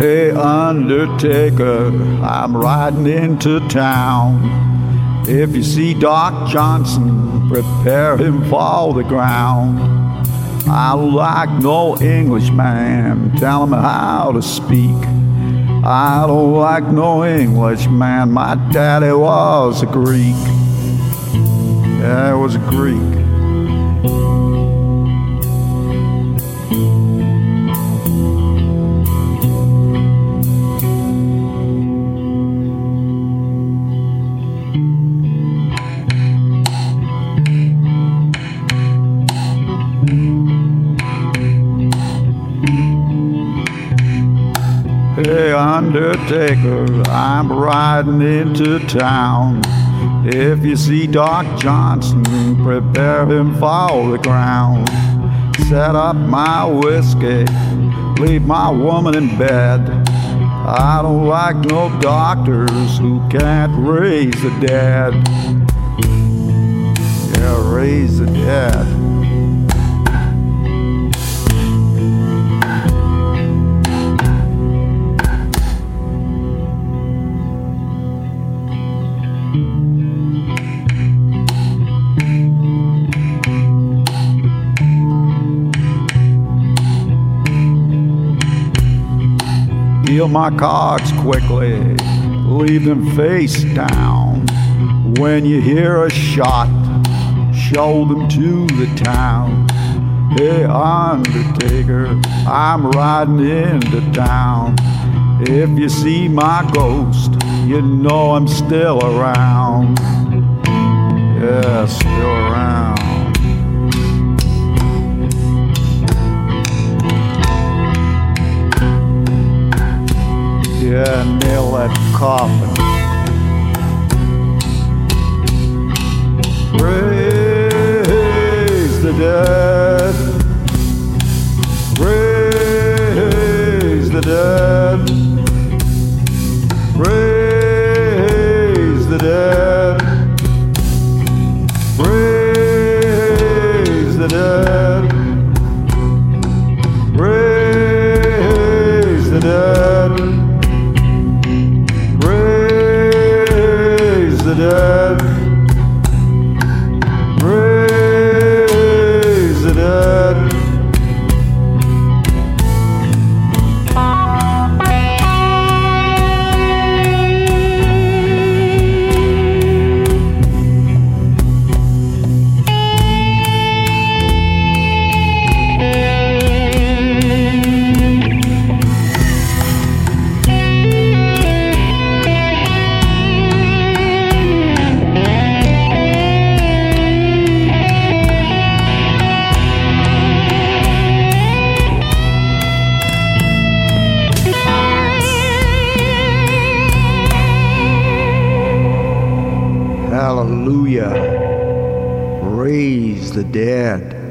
Hey, undertaker, I'm riding into town. If you see Doc Johnson, prepare him for the ground. I don't like no Englishman, tell him how to speak. I don't like no Englishman, my daddy was a Greek. Yeah, I was a Greek. Hey, undertaker, I'm riding into town. If you see Doc Johnson, prepare him for the ground. Set up my whiskey, leave my woman in bed. I don't like no doctors who can't raise the dead. Yeah, raise the dead. Heal my cards quickly, leave them face down. When you hear a shot, show them to the town. Hey, undertaker, I'm riding into town. If you see my ghost, you know I'm still around. Yeah, still around. Yeah, nail that coffin. Raise the dead. Raise the dead. Raise the dead. Raise the dead. Raise the dead. The dead, raise the dead. Hallelujah. Raise the dead.